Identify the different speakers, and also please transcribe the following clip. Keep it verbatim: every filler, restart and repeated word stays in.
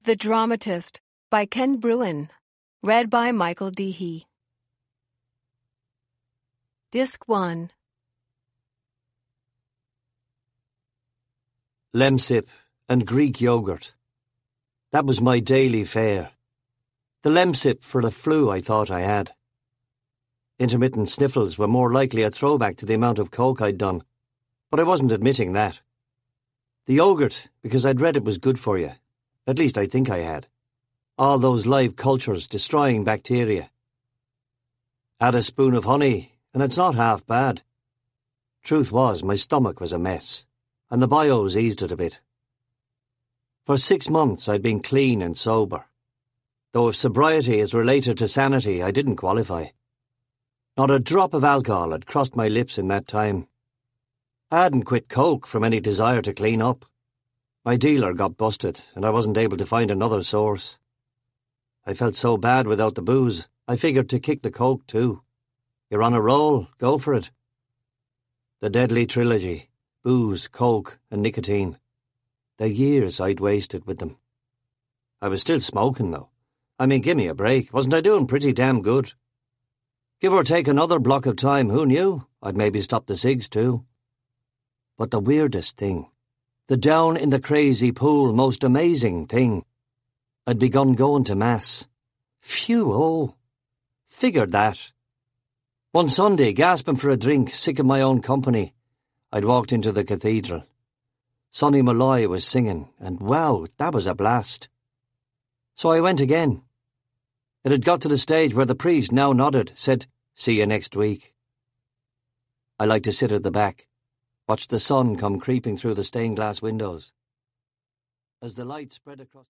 Speaker 1: The Dramatist by Ken Bruin. Read by Michael Deehee. Disc one.
Speaker 2: Lemsip and Greek yogurt. That was my daily fare. The Lemsip for the flu I thought I had. Intermittent sniffles were more likely a throwback to the amount of coke I'd done, but I wasn't admitting that. The yogurt, because I'd read it was good for you. At least I think I had. All those live cultures destroying bacteria. Add a spoon of honey, and it's not half bad. Truth was, my stomach was a mess, and the bios eased it a bit. For six months I'd been clean and sober, though if sobriety is related to sanity, I didn't qualify. Not a drop of alcohol had crossed my lips in that time. I hadn't quit coke from any desire to clean up. My dealer got busted, and I wasn't able to find another source. I felt so bad without the booze, I figured to kick the coke too. You're on a roll, go for it. The deadly trilogy, booze, coke, and nicotine. The years I'd wasted with them. I was still smoking, though. I mean, give me a break. Wasn't I doing pretty damn good? Give or take another block of time, who knew? I'd maybe stop the cigs too. But the weirdest thing, the down in the crazy pool most amazing thing, I'd begun going to Mass. Phew, oh. Figured that. One Sunday, gasping for a drink, sick of my own company, I'd walked into the cathedral. Sonny Malloy was singing, and wow, that was a blast. So I went again. It had got to the stage where the priest now nodded, said, "See you next week." I liked to sit at the back, watch the sun come creeping through the stained glass windows. As the light spread across